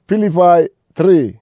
Philippi 3.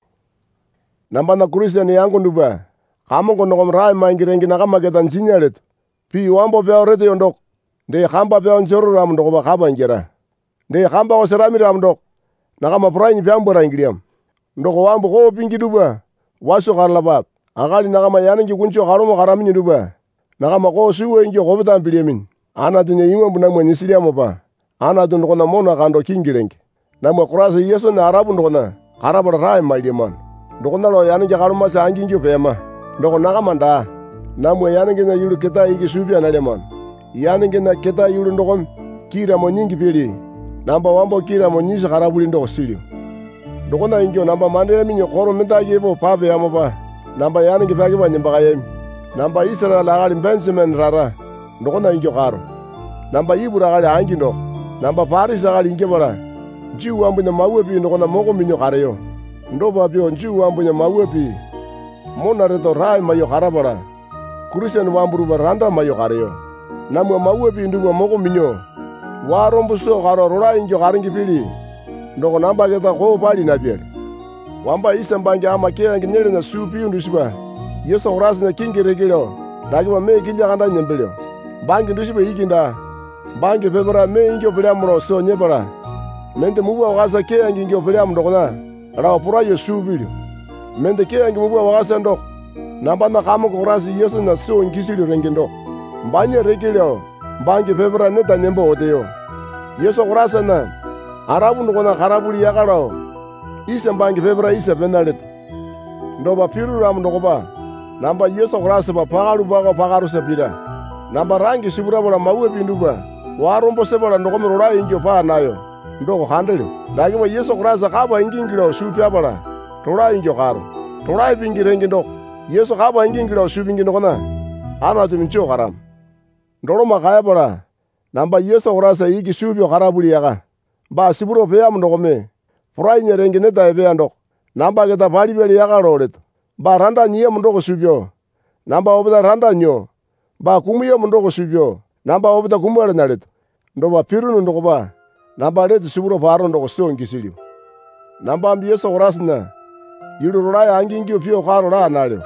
Nambana Christian yangu nduba. Kamo kono rai mangirengi nakama ketan sinyalet. Pi wambo pya orete yondok. De khamba pya onjoro ram ndoko ba khaba njera. De khamba osarami ram ndok. Nakama pranyi pya mbora ingriam. Ndoko wambo ko pingi duba. Waso karlabab. Agali nakama yaningi kuncho karomo karamini duba. Nakama ko suwe ingi kobita mpiliamin. Ana tunye ima mbuna mwenye siliamo pa. Ana tunoko na mona kando kingirengi. Namwa kurasa Yesu na Arabu ndokona karabara rai maidiman. Ndokona lo yaningi karoma sa angingi pema. Ndoko nakama nda. Namwa yaningi na yulu kita iki subia na leman. Yaningi na kita yulu ndokom kira mo nyingi pili. Namba wambo kira mo nyisa karabuli ndoko silio. Ndokona ingyo namba mande yami nyokoro menta yebo pape yamo pa. Namba yaningi pagi pa nyembaka yami. Namba Israel agali Benjamin rara. Ndokona ingyo karo. Namba Ibura agali angi ndok. Namba Paris agali inge bara. Njiu wambu nya mawe pi ndokona moko minyo kareyo. Ndoba pio njiu wambu nya mawe pi. Mona reto rai mayo karabara. Christian wamburu baranda mayo kareyo. Namwe mawe pi nduwa moko minyo. Warombu so karo rola injo karingi pili. Ndoko namba keta ko pali na piel. Wamba isambangi ama kea nginyele na supi undushiba. Yeso urasi na kingi regilo. Dagiwa me kinja kanda nyembelio. Bangi ndushiba ikinda. Bangi pebara me ingyo pili amuro so nyebara. Mente mubuwa wakasa kea ngi ingyo pili amudokona. Rawa pura yo subilio. Mente kea ngi mubuwa wakasa ndok. Namba na kama kurasi Yeso na so ngisilio rengi ndok. Mbanye regilo. Bangi pebara neta nyembo oteyo. Yeso kurasa na Arabu ndokona karabuli yakaro. Isa mbangi pebra isa benalet. Ndoba piru ram ndokoba. Namba Yeso kurasa ba pagaru bago pagaru sepira. Namba rangi sibura bola mawe binduba. Warombo sebola ndokome rola ingyo pa nayo. Ndoko handele. Dagiwa Yeso kurasa kaba ingingilo supya bola. Rola ingyo karo. Rola bingi rengi ndok. Yeso kaba ingingilo supingi ndokona. Ana tumincho karam. Ndoro makaya bola. Namba Yeso kurasa iki supyo karabuli yaka. Ba siburo peya ndokome. Furai nyerengi neta ebe ndok. Namba keta pali beli yakaro leto. Ba randa nyie mndoko subyo. Namba obita randa nyo. Ba kumuye mndoko subyo. Namba obita kumuye na leto. Ndoba piru ndoko ba. Namba leto siburo paro ndoko sio ngisilio. Namba ambi Yeso kurasna. Yulu rolaya angingi upio karo la nalio.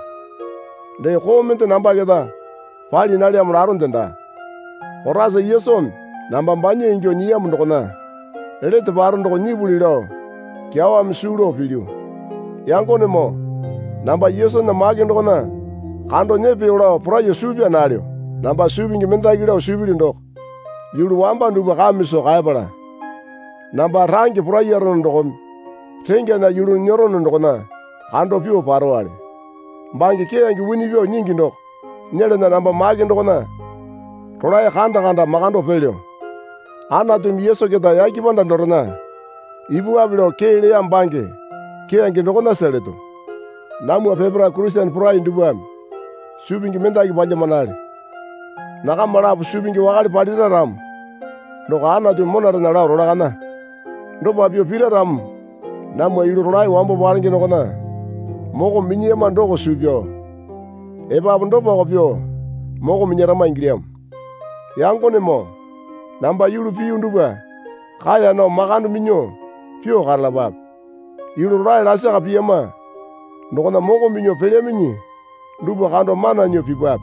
Nde komente namba keta pali nali amularo ndenda. Kurasa Yeso namba mbanye ingyo nyie mndoko na. Leto paro ndoko nyibuli lo. Kiawa msulo filio. Yango nemo. Namba Yeso na magi ndokona. Kando nyepe ula pura yesubia nalio. Namba subi ngi menta gila usubili ndok. Yulu wamba nduba kamiso kaibara. Namba rangi pura yero ndokom. Tengia na yulu nyoro ndokona. Kando pio paro wale. Mbangi kea ngi wini vio nyingi ndok. Nyele na namba magi ndokona. Toraya kanda makando pelio. Ana tumi Yeso kita yaki panda ndorona. Ibu wabilo keile ya mbange. Kea ngi ndokona seleto. Namu pebra Christian prai ndubuam. Subingi mendaki banja manali. Nakama rapu subingi wakali padira ram. Ndoko ana tu monara na lao rola kana. Ndobo apio pira ram. Namu ilu rolai wambo walingi ndokona. Moko minyema ndoko subyo. Eba apu ndobo kopyo. Moko minyarama ingriam. Yango nemo. Namba yulu piyu ndubua. Kaya no makandu minyo. Pio karlabab. Yulu rolai lasa kapiyama. Ndokona moko minyo pele minyi. Ndubu kando mana nyo pibab.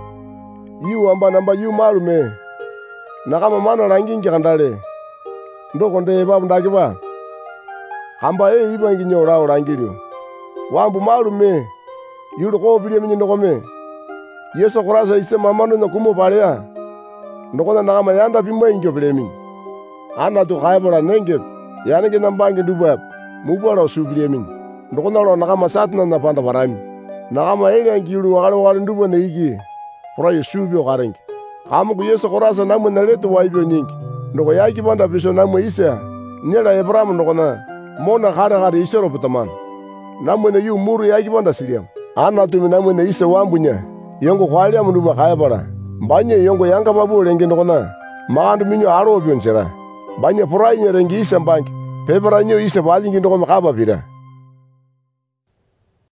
Yu amba namba yu malume. Nakama mana rangingi kandale. Ndoko nde babu ndakiba. Kamba iba ngi nyo rao rangilio. Wambu malume. Yulu ko pile minyi ndokome. Yeso kurasa ise mamano na kumo palea. Ndokona nakama yanda pimba ingyo pele minyi. Ana tu kaibola nenge. Yanenge nambangi ndubab. Mubala usubile minyi. Ndokona lo nakama satna na panda parami. Nakama ele ngilu wakale ndubo na iki. Fura yesubyo karengi. Kama ku Yeso kurasa namwe na leto waibyo nyingi. Ndoko yaki panda piso namwe isa. Nyela Abraham ndokona. Mona kare isero putaman. Namwe na yu muru yaki panda siliam. Ana tumi namwe na isa wambunya. Yongo kwali amunduba kaya para. Mbanye yongo yanga babu rengi ndokona. Maandu minyo aro obyo nchera. Mbanye fura rengi isa mbangi. Pepera nyo isa balingi ndokoma kaba pira.